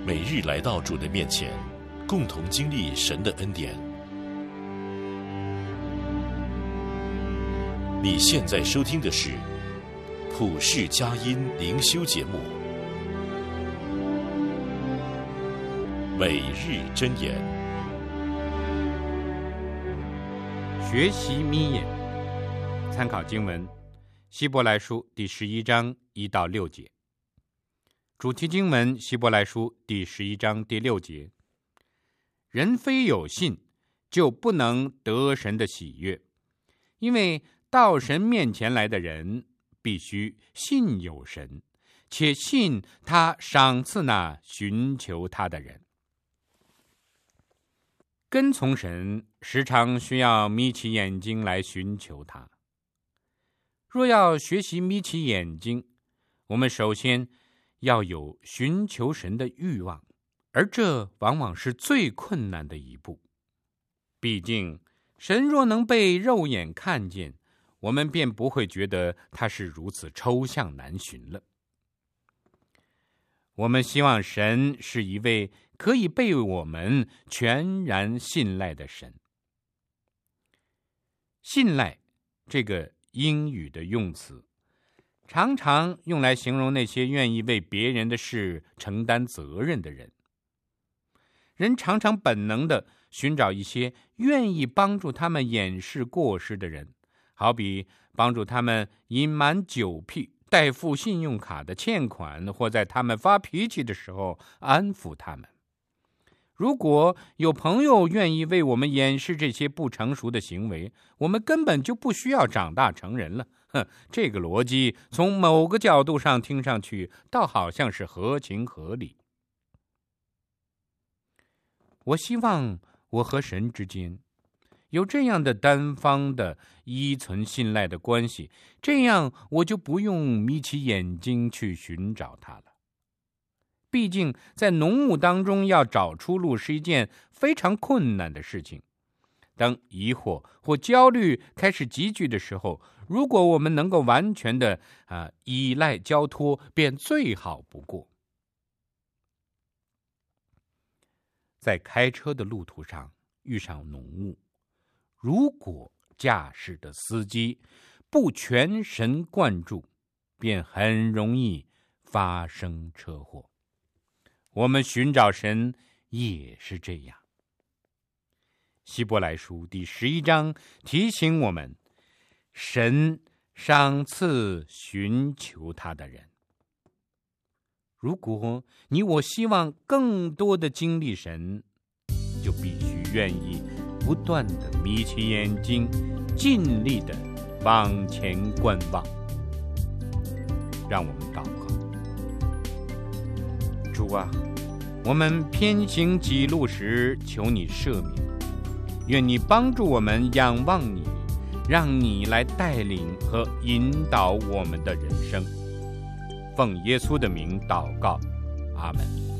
每日来到主的面前，共同经历神的恩典。你现在收听的是普世佳音灵修节目，每日箴言， 学习眯眼。参考经文希伯来书第11章1到6节。主题经文希伯来书第11章第6节。人非有信，就不能得神的喜悦，因为到神面前来的人必须信有神，且信他赏赐那寻求他的人。跟从神时常需要眯起眼睛来寻求他。若要学习眯起眼睛，我们首先要有寻求神的欲望，而这往往是最困难的一步。毕竟神若能被肉眼看见，我们便不会觉得他是如此抽象难寻了。我们希望神是一位可以被我们全然信赖的神。信赖这个英语的用词，常常用来形容那些愿意为别人的事承担责任的人。人常常本能地寻找一些愿意帮助他们掩饰过失的人，好比帮助他们隐瞒酒癖、代付信用卡的欠款，或在他们发脾气的时候安抚他们。如果有朋友愿意为我们掩饰这些不成熟的行为，我们根本就不需要长大成人了。这个逻辑从某个角度上听上去倒好像是合情合理。我希望我和神之间有这样的单方的依存信赖的关系，这样我就不用眯起眼睛去寻找他了。毕竟在浓雾当中要找出路是一件非常困难的事情。当疑惑或焦虑开始急剧的时候，如果我们能够完全的依赖交托，便最好不过。在开车的路途上遇上浓雾，如果驾驶的司机不全神贯注，便很容易发生车祸。我们寻找神也是这样。希伯来书第11章提醒我们，神赏赐寻求他的人。如果你我希望更多的经历神，就必须愿意不断的眯起眼睛，尽力的往前观望。让我们祷告。主啊，我们偏行己路时求你赦免，愿你帮助我们仰望你，让你来带领和引导我们的人生。奉耶稣的名祷告，阿们。